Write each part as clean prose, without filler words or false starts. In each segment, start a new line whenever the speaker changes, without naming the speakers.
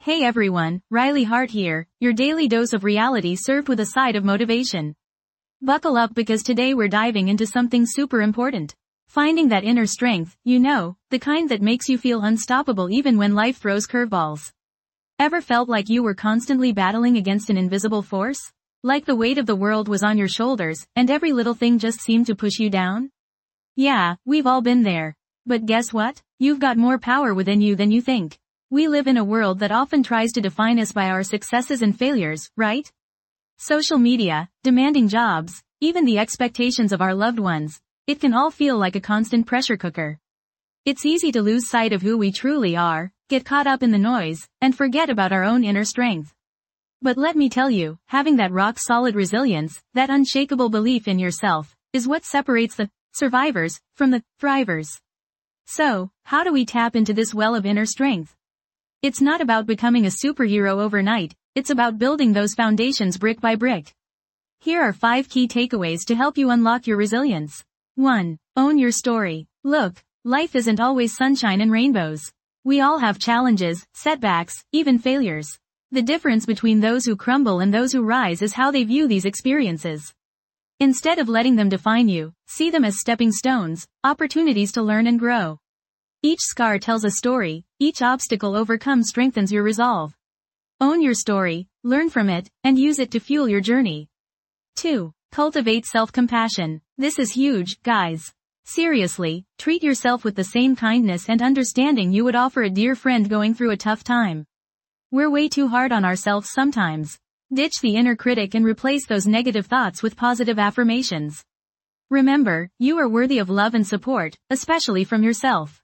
Hey everyone, Riley Hart here, your daily dose of reality served with a side of motivation. Buckle up because today we're diving into something super important. Finding that inner strength, the kind that makes you feel unstoppable even when life throws curveballs. Ever felt like you were constantly battling against an invisible force? Like the weight of the world was on your shoulders, and every little thing just seemed to push you down? Yeah, we've all been there. But guess what? You've got more power within you than you think. We live in a world that often tries to define us by our successes and failures, right? Social media, demanding jobs, even the expectations of our loved ones, it can all feel like a constant pressure cooker. It's easy to lose sight of who we truly are, get caught up in the noise, and forget about our own inner strength. But let me tell you, having that rock-solid resilience, that unshakable belief in yourself, is what separates the survivors from the thrivers. So, how do we tap into this well of inner strength? It's not about becoming a superhero overnight, it's about building those foundations brick by brick. Here are 5 key takeaways to help you unlock your resilience. 1. Own your story. Look, life isn't always sunshine and rainbows. We all have challenges, setbacks, even failures. The difference between those who crumble and those who rise is how they view these experiences. Instead of letting them define you, see them as stepping stones, opportunities to learn and grow. Each scar tells a story, each obstacle overcome strengthens your resolve. Own your story, learn from it, and use it to fuel your journey. 2. Cultivate self-compassion. This is huge, guys. Seriously, treat yourself with the same kindness and understanding you would offer a dear friend going through a tough time. We're way too hard on ourselves sometimes. Ditch the inner critic and replace those negative thoughts with positive affirmations. Remember, you are worthy of love and support, especially from yourself.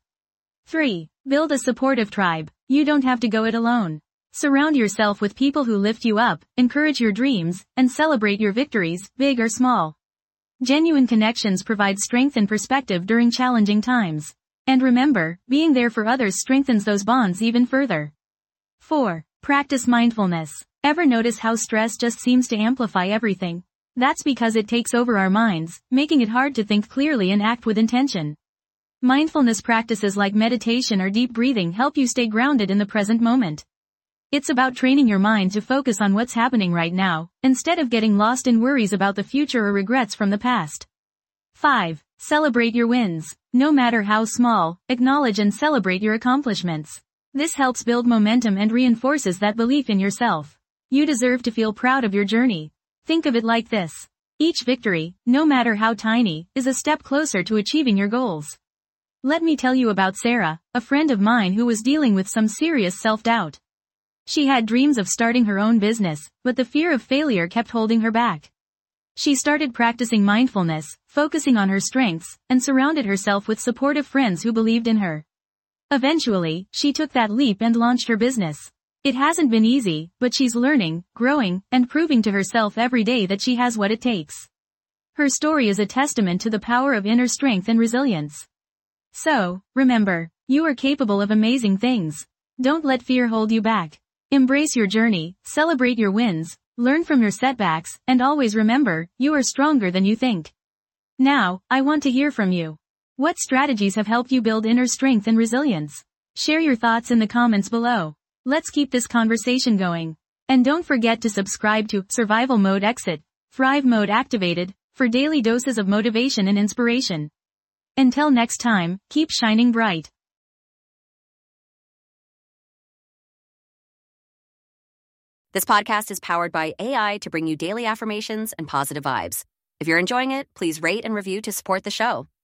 3. Build a supportive tribe. You don't have to go it alone. Surround yourself with people who lift you up, encourage your dreams, and celebrate your victories, big or small. Genuine connections provide strength and perspective during challenging times. And remember, being there for others strengthens those bonds even further. 4. Practice mindfulness. Ever notice how stress just seems to amplify everything? That's because it takes over our minds, making it hard to think clearly and act with intention. Mindfulness practices like meditation or deep breathing help you stay grounded in the present moment. It's about training your mind to focus on what's happening right now, instead of getting lost in worries about the future or regrets from the past. 5. Celebrate your wins. No matter how small, acknowledge and celebrate your accomplishments. This helps build momentum and reinforces that belief in yourself. You deserve to feel proud of your journey. Think of it like this. Each victory, no matter how tiny, is a step closer to achieving your goals. Let me tell you about Sarah, a friend of mine who was dealing with some serious self-doubt. She had dreams of starting her own business, but the fear of failure kept holding her back. She started practicing mindfulness, focusing on her strengths, and surrounded herself with supportive friends who believed in her. Eventually, she took that leap and launched her business. It hasn't been easy, but she's learning, growing, and proving to herself every day that she has what it takes. Her story is a testament to the power of inner strength and resilience. So, remember, you are capable of amazing things. Don't let fear hold you back. Embrace your journey, celebrate your wins, learn from your setbacks, and always remember, you are stronger than you think. Now, I want to hear from you. What strategies have helped you build inner strength and resilience? Share your thoughts in the comments below. Let's keep this conversation going. And don't forget to subscribe to Survival Mode Exit, Thrive Mode Activated, for daily doses of motivation and inspiration. Until next time, keep shining bright.
This podcast is powered by AI to bring you daily affirmations and positive vibes. If you're enjoying it, please rate and review to support the show.